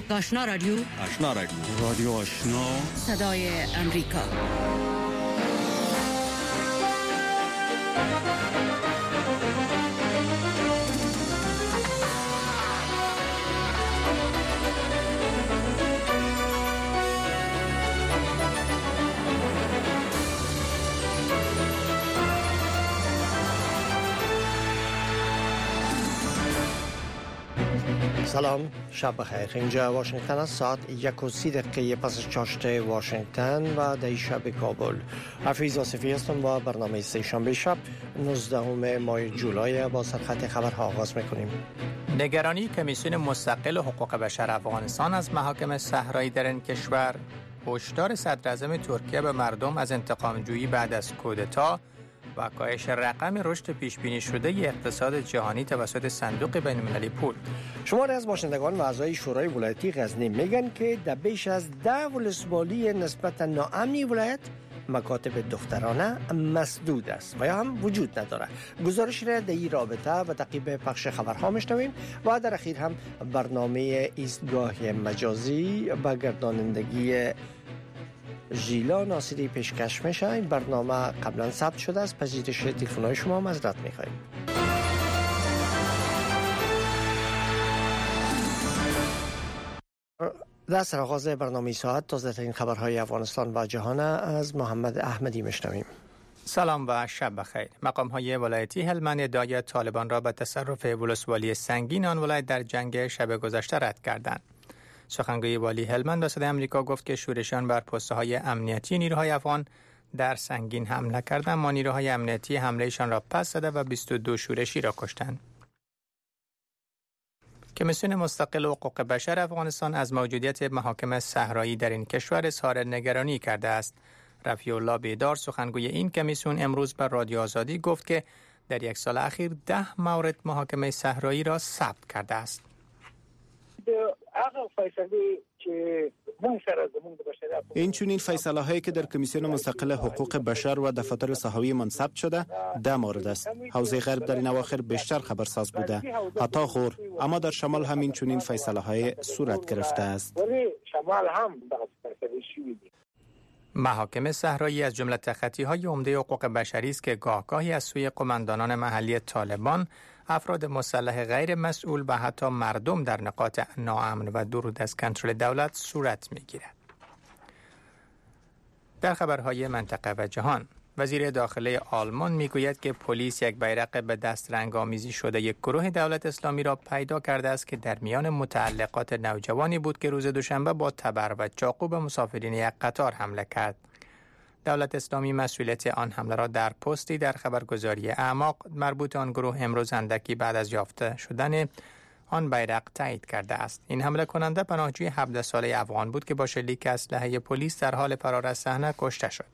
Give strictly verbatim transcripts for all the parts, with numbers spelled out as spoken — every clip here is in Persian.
آشنا رادیو آشنا رادیو رادیو آشنا صدای امریکا. سلام، شب بخیر. اینجا واشنگتن است. ساعت یک و سی دقیقه پس چاشت واشنگتن و در شب کابل. حفیظ آصفی هستم با برنامه سه شنبه شب نوزدهم ماه جولای با سرخط خبرها آغاز میکنیم. نگرانی کمیسیون مستقل حقوق بشر افغانستان از محاکم صحرایی در این کشور، هشدار صدراعظم ترکیه به مردم از انتقام جویی بعد از کودتا و کاهش رقم رشد پیش بینی شده اقتصاد جهانی توسط صندوق بین‌المللی پول. شماری از باشندگان و اعضای شورای ولایتی غزنی میگن که در بیش از ده ولسوالی نسبت ناامنی ولایت مکاتب دخترانه مسدود است و یا هم وجود نداره. گزارش را در این رابطه و تعقیب پخش خبرها میشنویم و در اخیر هم برنامه ایستگاه مجازی با گردانندگی ژیلا ناصری پیشکش میشه. این برنامه قبلا ثبت شده است. پذیرش تلفن‌های شما معذرت میخواهیم. در سرآغاز برنامه ساعت تازه‌ترین خبرهای افغانستان و جهان از محمد احمدی میشنویم. سلام و شب بخیر. مقام‌های ولایتی هلمند ادعای طالبان را به تصرف ولسوالی سنگین آن ولایت در جنگ شب گذشته رد کردند. سخنگوی والی هلمند به صدای آمریکا گفت که شورشیان بر پست‌های امنیتی نیروهای افغان در سنگین حمله کردند، اما نیروهای امنیتی حملهشان را پس زده و بیست و دو شورشی را کشتند. کمیسیون مستقل حقوق بشر افغانستان از موجودیت محاکم صحرایی در این کشور اظهار نگرانی کرده است. رفیع الله بیدار سخنگوی این کمیسیون امروز بر رادیو آزادی گفت که در یک سال اخیر ده مورد محاکمه صحرایی را ثبت کرده است. این چنین فیصله هایی که در کمیسیون مستقل حقوق بشر و دفاتر صحوی منصب شده ده مورد است. حوزه غرب در این اواخر بیشتر خبرساز بوده، حتی غور، اما در شمال همین چنین فیصله های صورت گرفته است. محاکم صحرایی از جمله تخطی‌های عمده حقوق بشری است که گاهگاهی از سوی قماندانان محلی طالبان، افراد مسلح غیر مسئول و حتی مردم در نقاط ناامن و دور از کنترل دولت صورت می‌گیرد. در خبرهای منطقه و جهان، وزیر داخله آلمان میگوید که پلیس یک بیرق به دست رنگ‌آمیزی شده یک گروه دولت اسلامی را پیدا کرده است که در میان متعلقات نوجوانی بود که روز دوشنبه با تبر و چاقو به مسافرین یک قطار حمله کرد. دولت اسلامی مسئولیت آن حمله را در پستی در خبرگزاری اعماق مربوط آن گروه امروز اندکی بعد از یافته شدن آن بیرق تایید کرده است. این حمله کننده پناهجوی هفده ساله افغان بود که با شلیک اسلحه پلیس در حال فرار از صحنه کشته شد.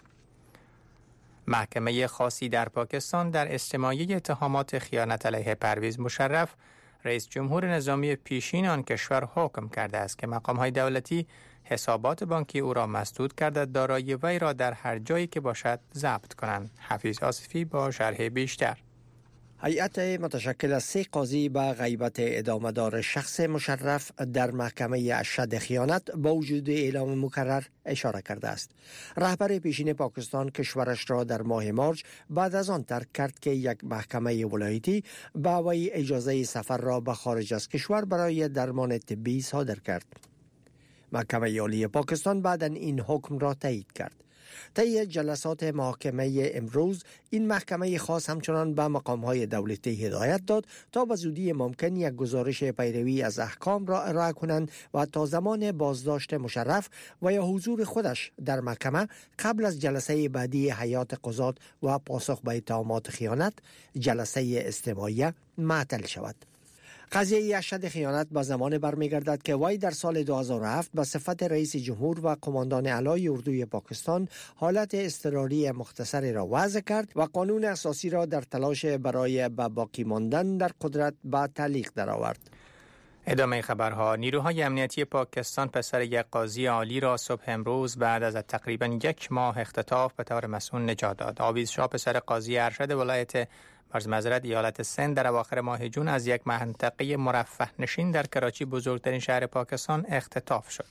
محکمه خاصی در پاکستان در استماعی اتهامات خیانت علیه پرویز مشرف، رئیس جمهور نظامی پیشین آن کشور حکم کرده است که مقام‌های دولتی حسابات بانکی او را مسدود کرده، دارایی وی را در هر جایی که باشد ضبط کنند. حفیظ آصفی با شرح بیشتر. هیئت متشکل از سه قاضی به غیبت ادامه‌دار شخص مشرف در محکمه اشد خیانت با وجود اعلام مکرر اشاره کرده است. رهبر پیشین پاکستان کشورش را در ماه مارچ بعد از آن ترک کرد که یک محکمه ولایتی به وی اجازه سفر را به خارج از کشور برای درمان طبی صادر کرد. محکمه عالی پاکستان بعد این حکم را تایید کرد. طی جلسات محاکمه امروز این محکمه خاص همچنان به مقام‌های دولتی هدایت داد تا به زودی ممکن یک گزارش پیروی از احکام را ارائه کنند و تا زمان بازداشت مشرف و یا حضور خودش در محکمه قبل از جلسه بعدی هیئت قضات و پاسخ به اتهامات خیانت جلسه استماعیه معطل شود. قضیه اشد خیانت به زمان برمیگردد که وی در سال دو هزار و هفت به صفت رئیس جمهور و قماندان اعلی اردوی پاکستان حالت اضطراری مختصری را وضع کرد و قانون اساسی را در تلاش برای به باقی ماندن در قدرت به تعلیق درآورد. ادامه خبرها. نیروهای امنیتی پاکستان پسر یک قاضی عالی را صبح امروز بعد از تقریبا یک ماه اختطاف به طور مسئول نجات داد. آویز شاه پسر قاضی ارشد ولایت از معذرت ایالت سند در اواخر ماه جون از یک منطقه مرفه نشین در کراچی، بزرگترین شهر پاکستان، اختطاف شد.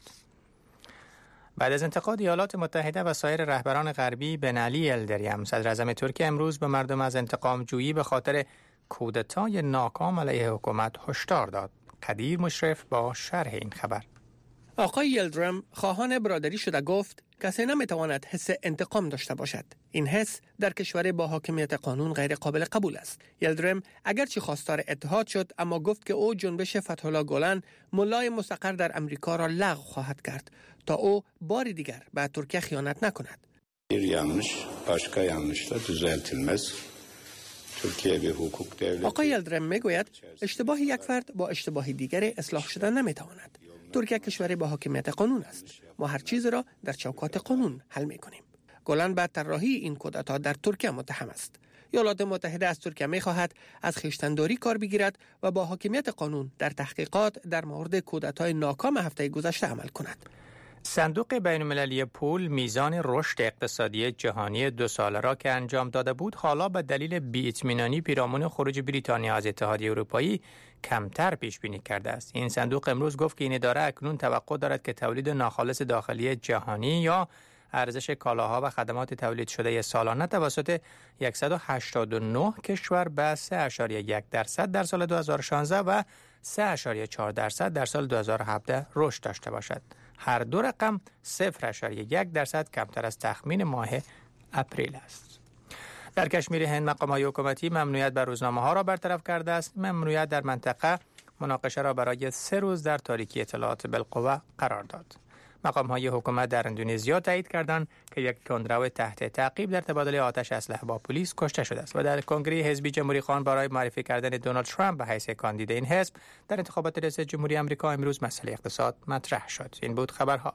بعد از انتقاد ایالات متحده و سایر رهبران غربی، بن علی الدریم صدر اعظم ترکیه امروز به مردم از انتقام جویی به خاطر کودتای ناکام علیه حکومت هشدار داد. قدیر مشرف با شرح این خبر. آقای یلدرم خواهان برادری شده گفت کسی نمیتواند حس انتقام داشته باشد. این حس در کشور با حاکمیت قانون غیر قابل قبول است. یلدرم اگرچه خواستار اتحاد شد، اما گفت که او جنبش فتح الله گولن، ملای مستقر در امریکا، را لغو خواهد کرد تا او بار دیگر به ترکیه خیانت نکند. Bir yanlış başka yanlışla düzeltilmez. ترکیه به حقوق دولت. آقای یلدرم میگوید اشتباه یک فرد با اشتباه دیگر اصلاح شده نمیتواند. ترکیه کشور با حاکمیت قانون است. ما هر چیز را در چوکات قانون حل میکنیم. گولن به طراحی این کودتا در ترکیه متهم است. ایالات متحده از ترکیه میخواهد از خویشتن‌داری کار بگیرد و با حاکمیت قانون در تحقیقات در مورد کودتای ناکام هفته گذشته عمل کند. صندوق بین‌المللی پول میزان رشد اقتصادی جهانی دو ساله را که انجام داده بود، حالا به دلیل بی‌اطمینانی پیرامون خروج بریتانیا از اتحادیه اروپایی کمتر پیش بینی کرده است. این صندوق امروز گفت که این اداره اکنون توقع دارد که تولید ناخالص داخلی جهانی یا ارزش کالاها و خدمات تولید شده سالانه توسط صد و هشتاد و نه کشور به سه ممیز یک درصد در سال دو هزار و شانزده و سه ممیز چهار درصد در سال دو هزار و هفده رشد داشته باشد. هر دو رقم صفر ممیز یک درصد کمتر از تخمین ماه اپریل است. در کشمیر هند مقام‌های حکومتی ممنوعیت بر روزنامه‌ها را برطرف کرده است. ممنوعیت در منطقه مناقشه را برای سه روز در تاریکی اطلاعات بالقوه قرار داد. مقام‌های حکومت در اندونزیا تایید کردند که یک تندرو تحت تعقیب در تبادل آتش اسلحه با پلیس کشته شده است و در کنگره حزبی جمهوری خواهان برای معرفی کردن دونالد ترامپ به حیث کاندید این حزب در انتخابات ریاست جمهوری آمریکا امروز مسئله اقتصاد مطرح شد. این بود خبرها.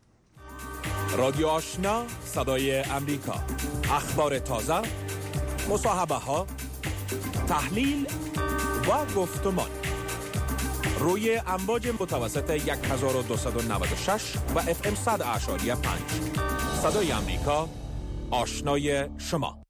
رادیو آشنا، صدای امریکا، اخبار تازه، مصاحبه ها، تحلیل و گفتمان روی امواج متوسط هزار و دویست و نود و شش و اف ام صد اشاری پنج. صدای امریکا، آشنای شما.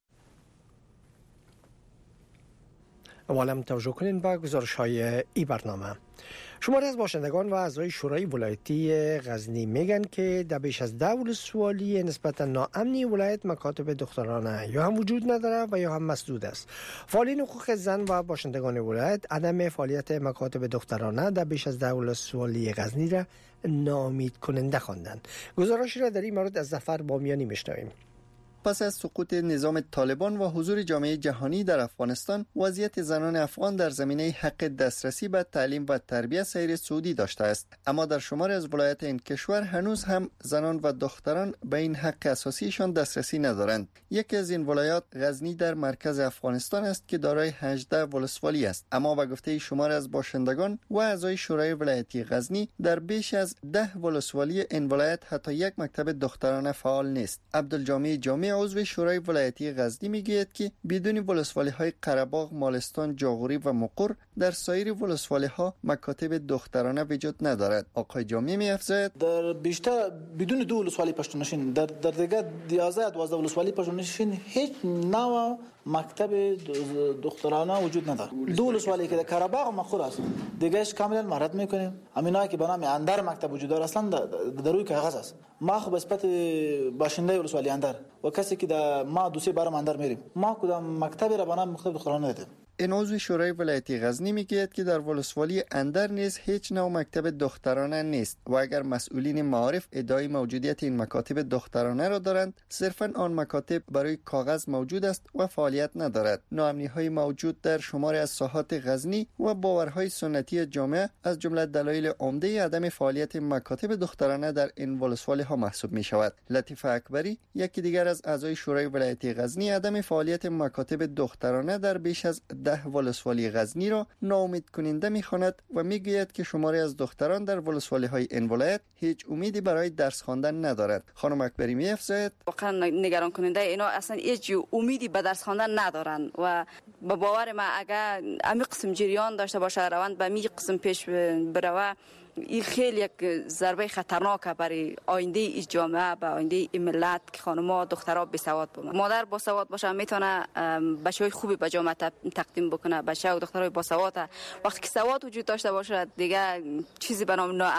اولم توجه کنین به گزارش‌های ای برنامه. شماری از باشندگان و اعضای شورای ولایتی غزنی میگن که در بیش از ده ولسوالی نسبتا ناامنی ولایت مکاتب دخترانه یا هم وجود نداره و یا هم مسدود است. فعالین حقوق زن و باشندگان ولایت عدم فعالیت مکاتب دخترانه در بیش از ده ولسوالی غزنی را ناامید کننده خواندند. گزارشی را در این مورد از ظفر بامیانی میشنویم. پس از سقوط نظام طالبان و حضور جامعه جهانی در افغانستان، وضعیت زنان افغان در زمینه حق دسترسی به تعلیم و تربیت سیر سعودی داشته است، اما در شمار از ولایات این کشور هنوز هم زنان و دختران به این حق اساسیشان دسترسی ندارند. یکی از این ولایات غزنی در مرکز افغانستان است که دارای هجده ولسوالی است، اما به گفته شمار از باشندگان و اعضای شورای ولایتی غزنی در بیش از ده ولسوالی این ولایت حتی یک مکتب دخترانه فعال نیست. عبدالجامع جامع عضو شورای ولایتی غزنی میگوید که بدون ولسوالی های قره‌باغ، مالستان، جاغوری و مقر در سایر ولسوالی ها مکاتب دخترانه وجود ندارد. آقای جامع می‌افزاید در بیشتر بدون دو ولسوالی پشتونشین در در دیگر یازده دوازده ولسوالی پشتونشین هیچ نوع مکتب دخترانه وجود ندارد. دو ولسوالی که در قره‌باغ و مقر است دیگهش کاملا مرد میکنیم. همینایی که به نام اندر مکتب وجود داره اصلا در روی کاغذ است. ما خب نسبت باشنده ولسوالی اندر و کسی که در ما دو سه بار اندر میریم، ما کدام مکتبی را به نام مکتب دخترانه ندیدیم. این عضو شورای ولایتی غزنی میگوید که در ولسوالی اندر نیز هیچ نوع مکتب دخترانه نیست و اگر مسئولین معارف ادعای موجودیت این مکاتب دخترانه را دارند، صرفا آن مکاتب برای کاغذ موجود است و فعالیت ندارد. ناامنی های موجود در شمار از ساحات غزنی و باورهای سنتی جامعه از جمله دلایل عمده عدم فعالیت مکاتب دخترانه در این ولسوالی ها محسوب می شود. لطیفه اکبری، یکی دیگر از اعضای شورای ولایتی غزنی، عدم فعالیت مکاتب دخترانه در بیش از ده ولسوالی غزنی را ناامید کننده می‌خواند و میگوید که شماری از دختران در ولسوالی‌های این ولایت هیچ امیدی برای درس خواندن ندارد. خانم اکبری می‌افزاید واقعا نگران کننده، اینا اصلا هیچ امیدی به درس خواندن ندارن و به باور ما اگر امی قسم جریان داشته باشه روند به می قسم پیش بروه این خیلی یک ضربه خطرناکه برای آینده این جامعه و آینده این ملت که خانم‌ها دخترها بی سواد بمونن. مادر با سواد باشه میتونه بچه‌های خوبی به جامعه تقدیم بکنه. بچه و دخترای با سواد وقتی که سواد وجود داشته باشه دیگه چیزی به نام